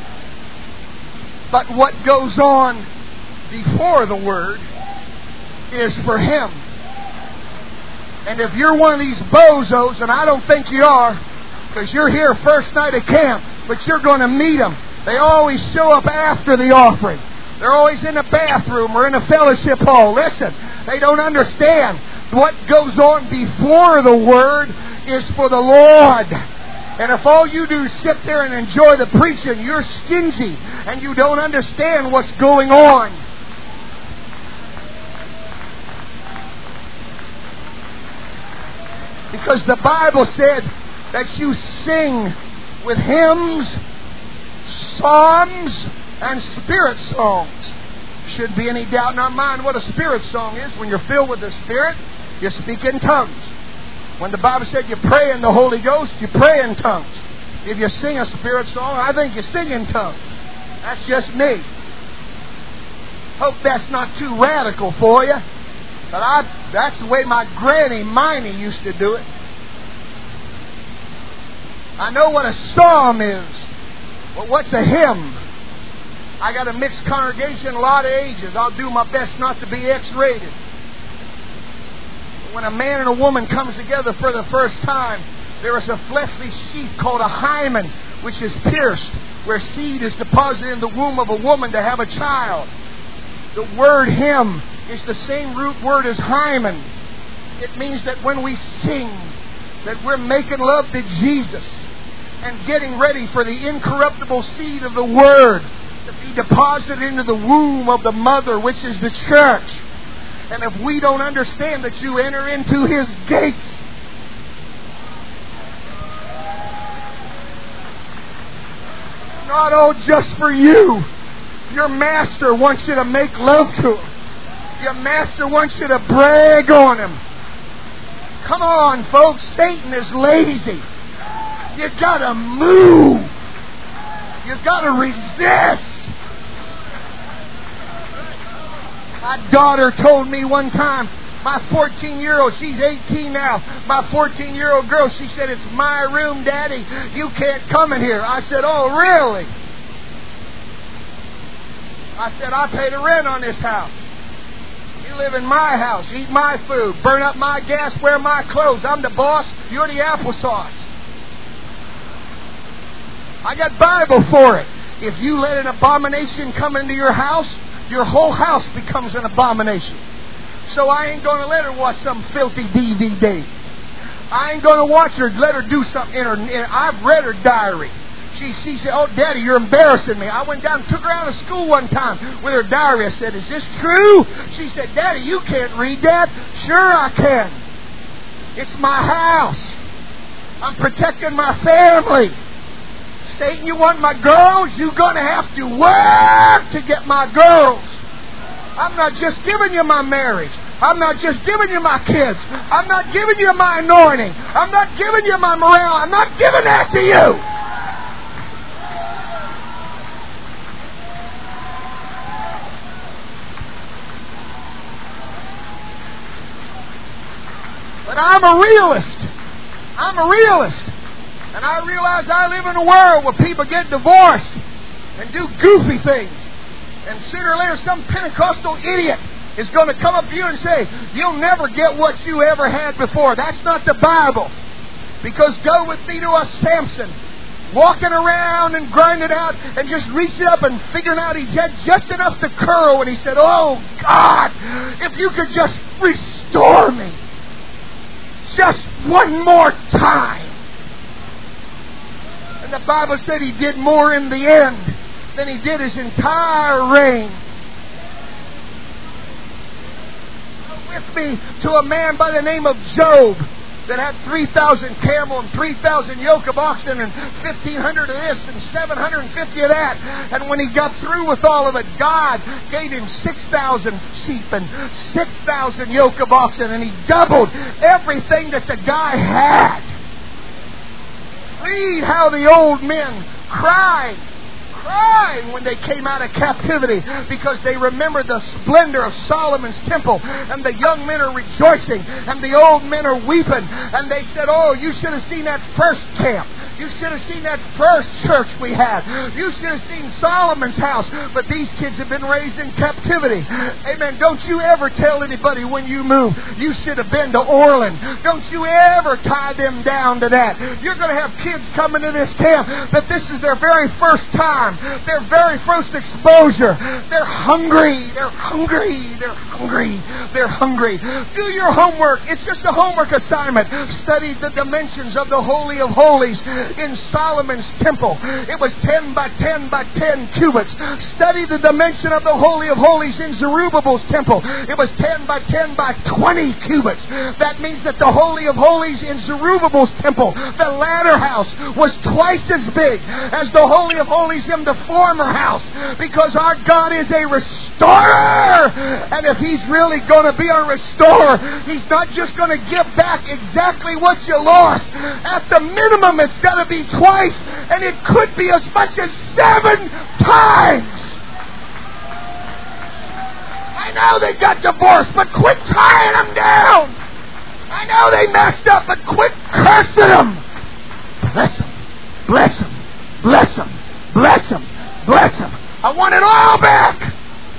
But what goes on before the Word is for Him. And if you're one of these bozos, and I don't think you are, because you're here first night of camp, but you're going to meet them. They always show up after the offering. They're always in the bathroom or in the fellowship hall. Listen, they don't understand. What goes on before the Word is for the Lord. And if all you do is sit there and enjoy the preaching, you're stingy and you don't understand what's going on. Because the Bible said that you sing with hymns, psalms, and spirit songs. Shouldn't be any doubt in our mind what a spirit song is. When you're filled with the Spirit, you speak in tongues. When the Bible said you pray in the Holy Ghost, you pray in tongues. If you sing a spirit song, I think you sing in tongues. That's just me. Hope that's not too radical for you. But I, that's the way my granny Miney used to do it. I know what a psalm is. But what's a hymn? I got a mixed congregation, a lot of ages. I'll do my best not to be X-rated. When a man and a woman comes together for the first time, there is a fleshly sheath called a hymen, which is pierced, where seed is deposited in the womb of a woman to have a child. The word hymn is the same root word as hymen. It means that when we sing, that we're making love to Jesus and getting ready for the incorruptible seed of the Word to be deposited into the womb of the mother, which is the church. And if we don't understand that you enter into His gates, not all just for you. Your master wants you to make love to Him. Your master wants you to brag on Him. Come on, folks. Satan is lazy. You gotta move. You gotta resist. My daughter told me one time, my fourteen-year-old, she's eighteen now, my fourteen-year-old girl, she said, "It's my room, Daddy. You can't come in here." I said, "Oh, really?" I said, "I pay the rent on this house. You live in my house, eat my food, burn up my gas, wear my clothes. I'm the boss. You're the applesauce. I got Bible for it. If you let an abomination come into your house, your whole house becomes an abomination. So I ain't going to let her watch some filthy D V D. I ain't going to watch her, let her do something in her. In, I've read her diary. She, she said, "Oh, Daddy, you're embarrassing me." I went down and took her out of school one time with her diary. I said, "Is this true?" She said, "Daddy, you can't read that." "Sure I can. It's my house. I'm protecting my family. Satan, you want my girls? You're going to have to work to get my girls. I'm not just giving you my marriage. I'm not just giving you my kids. I'm not giving you my anointing. I'm not giving you my morale. I'm not giving that to you." But I'm a realist. I'm a realist. And I realize I live in a world where people get divorced and do goofy things. And sooner or later some Pentecostal idiot is going to come up to you and say, "You'll never get what you ever had before." That's not the Bible. Because go with me to a Samson. walking around and grinding out and just reaching up and figuring out he had just enough to curl. And he said, oh, God, if you could just restore me just one more time. And the Bible said he did more in the end than he did his entire reign. With me to a man by the name of Job that had three thousand camel and three thousand yoke of oxen and fifteen hundred of this and seven hundred fifty of that. And when he got through with all of it, God gave him six thousand sheep and six thousand yoke of oxen, and he doubled everything that the guy had. Read how the old men cried. Crying when they came out of captivity because they remembered the splendor of Solomon's temple, and the young men are rejoicing and the old men are weeping, and they said, oh, you should have seen that first camp. You should have seen that first church we had. You should have seen Solomon's house. But these kids have been raised in captivity. Amen. Don't you ever tell anybody when you move, you should have been to Orland. Don't you ever tie them down to that. You're going to have kids coming to this camp that this is their very first time, their very first exposure. They're hungry. They're hungry. They're hungry. They're hungry. Do your homework. It's just a homework assignment. Study the dimensions of the Holy of Holies in Solomon's temple. It was ten by ten by ten cubits. Study the dimension of the Holy of Holies in Zerubbabel's temple. It was ten by ten by twenty cubits. That means that the Holy of Holies in Zerubbabel's temple, the latter house, was twice as big as the Holy of Holies in the former house, because our God is a restorer. And if He's really going to be a restorer, He's not just going to give back exactly what you lost. At the minimum, it's got to be twice, and it could be as much as seven times. I know they got divorced, but quit tying them down. I know they messed up, but quit cursing them. Bless them. Bless them. Bless them. Bless them. Bless them. I want it all back.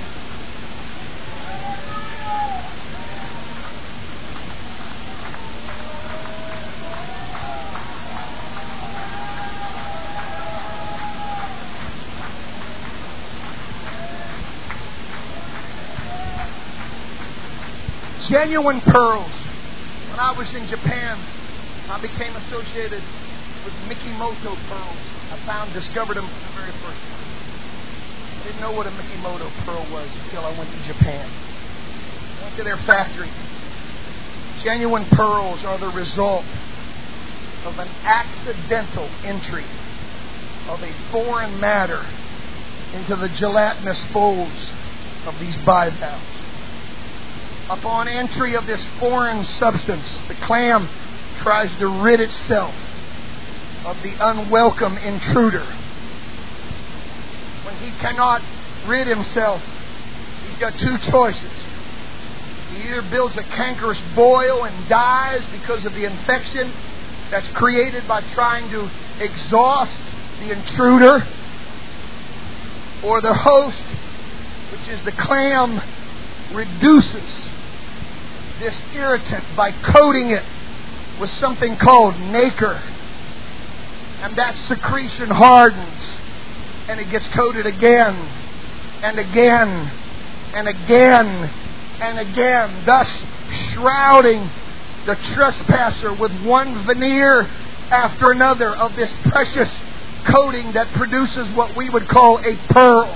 Genuine pearls. When I was in Japan, I became associated with Mikimoto pearls. I found, discovered them for the very first time. I didn't know what a Mikimoto pearl was until I went to Japan. I went to their factory. Genuine pearls are the result of an accidental entry of a foreign matter into the gelatinous folds of these bivalves. Upon entry of this foreign substance, the clam tries to rid itself of the unwelcome intruder. When he cannot rid himself, he's got two choices. He either builds a cankerous boil and dies because of the infection that's created by trying to exhaust the intruder, or the host, which is the clam, reduces this irritant by coating it with something called nacre. And that secretion hardens, and it gets coated again and again and again and again, thus shrouding the trespasser with one veneer after another of this precious coating that produces what we would call a pearl.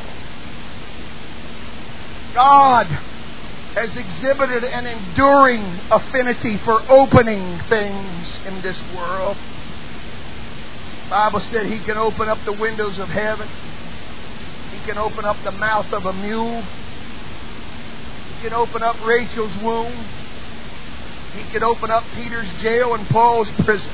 God has exhibited an enduring affinity for opening things in this world. The Bible said He can open up the windows of heaven. He can open up the mouth of a mule. He can open up Rachel's womb. He can open up Peter's jail and Paul's prison.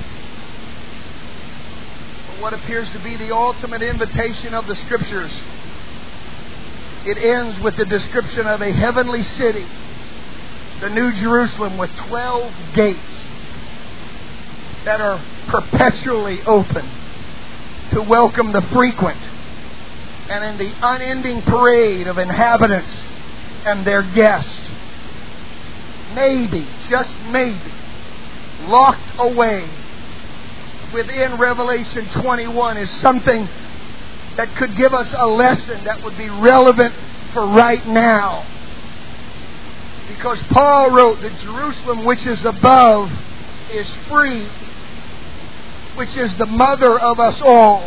But what appears to be the ultimate invitation of the Scriptures, it ends with the description of a heavenly city, the New Jerusalem, with twelve gates that are perpetually open to welcome the frequent and in the unending parade of inhabitants and their guests. Maybe, just maybe, locked away within Revelation twenty-one is something that could give us a lesson that would be relevant for right now. Because Paul wrote that Jerusalem which is above is free, which is the mother of us all.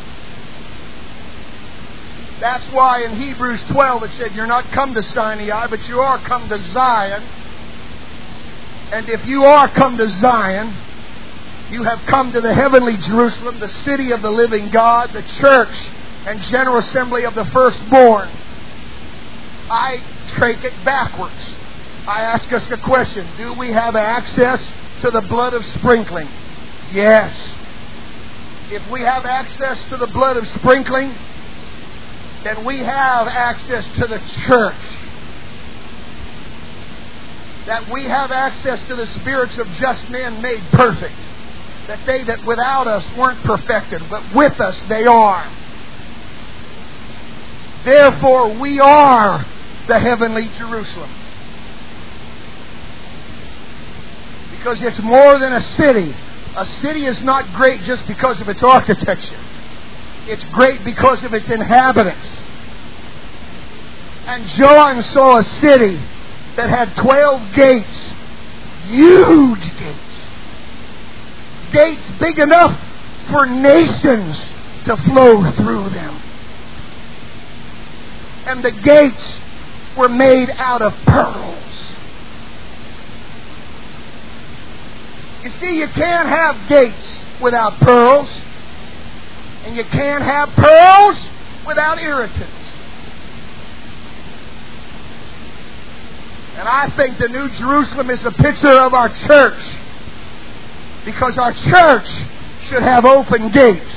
That's why in Hebrews twelve it said, you're not come to Sinai, but you are come to Zion. And if you are come to Zion, you have come to the heavenly Jerusalem, the city of the living God, the church and general assembly of the firstborn. I take it backwards. I ask us a question. Do we have access to the blood of sprinkling? Yes. If we have access to the blood of sprinkling, then we have access to the church. That we have access to the spirits of just men made perfect. That they that without us weren't perfected, but with us they are. Therefore we are the heavenly Jerusalem. Because it's more than a city. A city is not great just because of its architecture. It's great because of its inhabitants. And John saw a city that had twelve gates. Huge gates. Gates big enough for nations to flow through them. And the gates were made out of pearls. You see, you can't have gates without pearls. And you can't have pearls without irritants. And I think the New Jerusalem is a picture of our church. Because our church should have open gates.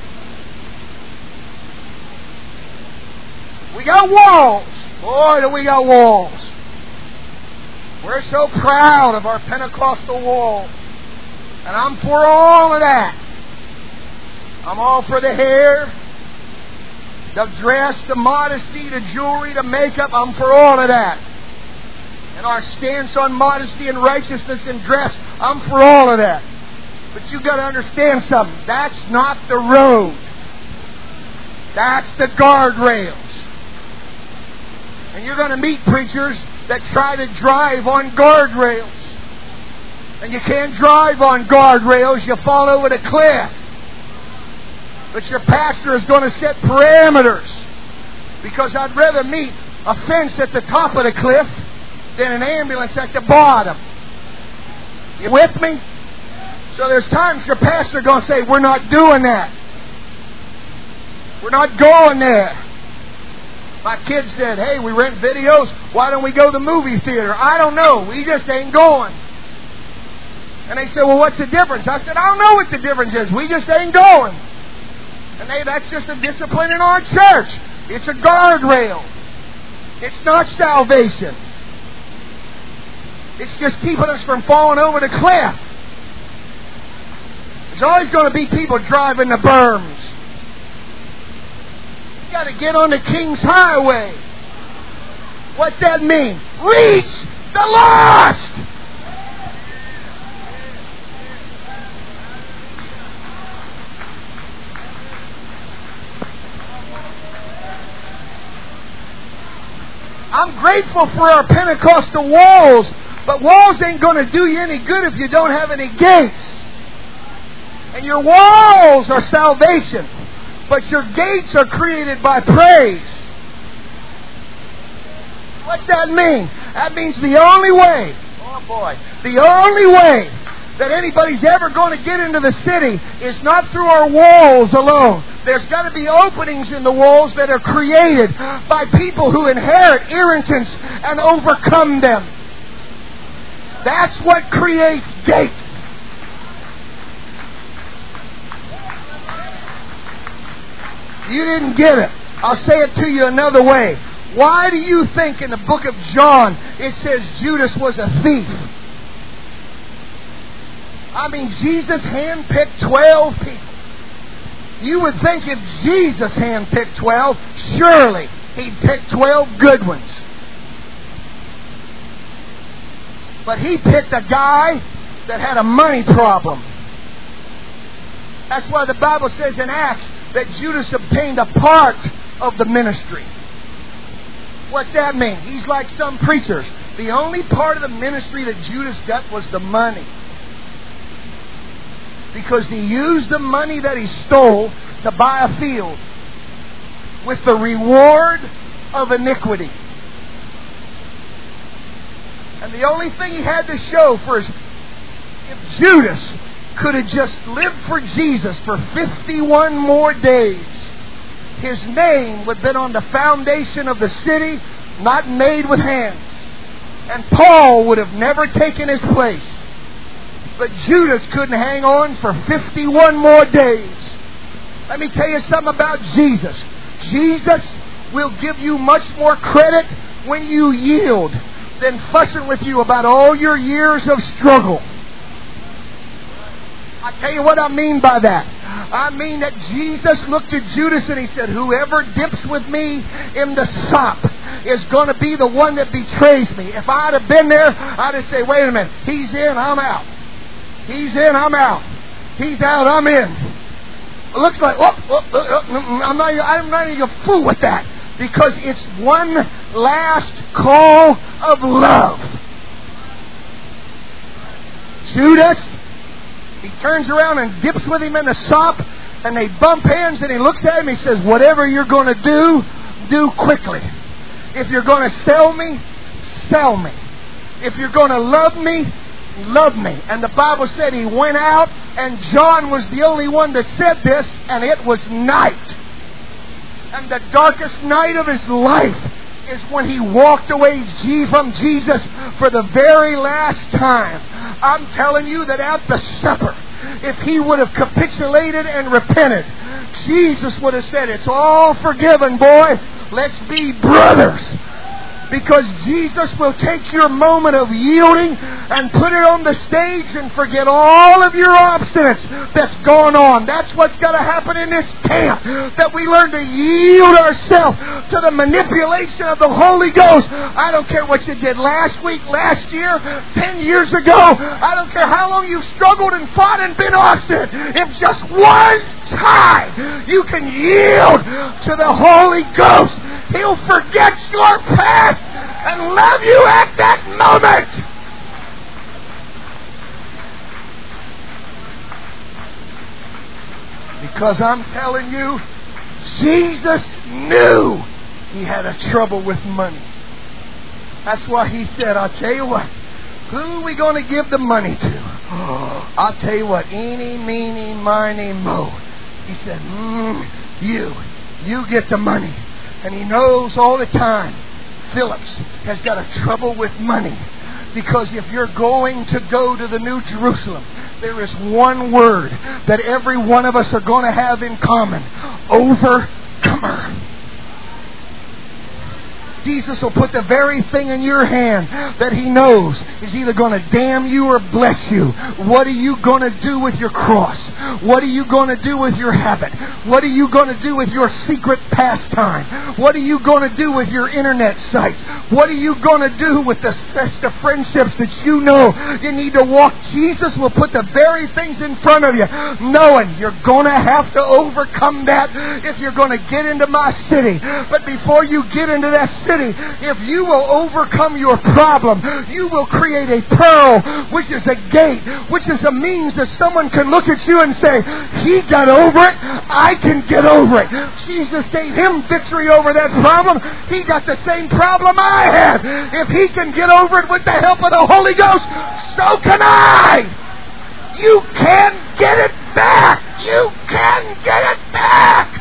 We got walls. Boy, do we got walls. We're so proud of our Pentecostal walls. And I'm for all of that. I'm all for the hair, the dress, the modesty, the jewelry, the makeup. I'm for all of that. And our stance on modesty and righteousness and dress, I'm for all of that. But you got to understand something. That's not the road. That's the guardrails. And you're going to meet preachers that try to drive on guardrails. And you can't drive on guardrails. You fall over the cliff. But your pastor is going to set parameters. Because I'd rather meet a fence at the top of the cliff than an ambulance at the bottom. You with me? So there's times your pastor is going to say, we're not doing that. We're not going there. My kids said, hey, we rent videos. Why don't we go to the movie theater? I don't know. We just ain't going. And they said, well, what's the difference? I said, I don't know what the difference is. We just ain't going. And they, that's just a discipline in our church. It's a guardrail. It's not salvation. It's just keeping us from falling over the cliff. There's always going to be people driving the berms. You got to get on the King's Highway. What's that mean? Reach the lost! I'm grateful for our Pentecostal walls, but walls ain't going to do you any good if you don't have any gates. And your walls are salvation, but your gates are created by praise. What's that mean? That means the only way, oh boy, the only way that anybody's ever going to get into the city is not through our walls alone. There's got to be openings in the walls that are created by people who inherit irritants and overcome them. That's what creates gates. You didn't get it. I'll say it to you another way. Why do you think in the book of John it says Judas was a thief? I mean, Jesus handpicked twelve people. You would think if Jesus handpicked twelve, surely He'd pick twelve good ones. But He picked a guy that had a money problem. That's why the Bible says in Acts that Judas obtained a part of the ministry. What's that mean? He's like some preachers. The only part of the ministry that Judas got was the money. Because he used the money that he stole to buy a field with the reward of iniquity. And the only thing he had to show for his... If Judas could have just lived for Jesus for fifty-one more days, his name would have been on the foundation of the city, not made with hands. And Paul would have never taken his place. But Judas couldn't hang on for fifty-one more days. Let me tell you something about Jesus. Jesus will give you much more credit when you yield than fussing with you about all your years of struggle. I tell you what I mean by that. I mean that Jesus looked at Judas and he said, whoever dips with me in the sop is going to be the one that betrays me. If I'd have been there, I'd have said, wait a minute. He's in, I'm out. He's in, I'm out. He's out, I'm in. It looks like, oh, oh, oh, I'm not, I'm not even a fool with that. Because it's one last call of love. Judas, he turns around and dips with him in the sop, and they bump hands, and he looks at him, he says, whatever you're going to do, do quickly. If you're going to sell me, sell me. If you're going to love me, love me. And the Bible said he went out, and John was the only one that said this, and it was night. And the darkest night of his life is when he walked away from Jesus for the very last time. I'm telling you that at the supper, if he would have capitulated and repented, Jesus would have said, it's all forgiven, boy. Let's be brothers. Because Jesus will take your moment of yielding and put it on the stage and forget all of your obstinance that's going on. That's what's got to happen in this camp. That we learn to yield ourselves to the manipulation of the Holy Ghost. I don't care what you did last week, last year, ten years ago. I don't care how long you've struggled and fought and been obstinate. If just one time you can yield to the Holy Ghost, He'll forget your past and love you at that moment. Because I'm telling you, Jesus knew he had a trouble with money. That's why he said, I'll tell you what, who are we going to give the money to? Oh, I'll tell you what, eeny, meeny, miny, mo. He said, mm, you, you get the money. And he knows all the time Phillips has got a trouble with money. Because if you're going to go to the New Jerusalem, there is one word that every one of us are going to have in common. Overcomer. Jesus will put the very thing in your hand that He knows is either going to damn you or bless you. What are you going to do with your cross? What are you going to do with your habit? What are you going to do with your secret pastime? What are you going to do with your internet sites? What are you going to do with the, the friendships that you know you need to walk? Jesus will put the very things in front of you, knowing you're going to have to overcome that if you're going to get into my city. But before you get into that city, if you will overcome your problem, you will create a pearl, which is a gate, which is a means that someone can look at you and say, he got over it, I can get over it. Jesus gave him victory over that problem. He got the same problem I had. If he can get over it with the help of the Holy Ghost, so can I. You can get it back. You can get it back.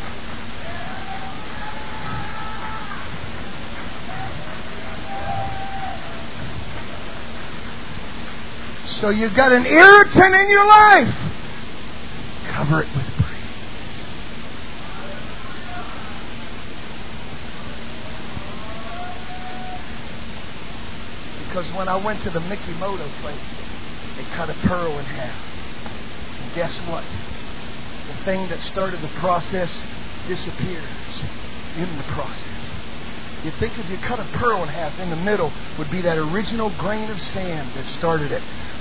So you've got an irritant in your life. Cover it with praise. Because when I went to the Mickey Moto place, they cut a pearl in half. And guess what? The thing that started the process disappears in the process. You think if you cut a pearl in half, in the middle would be that original grain of sand that started it.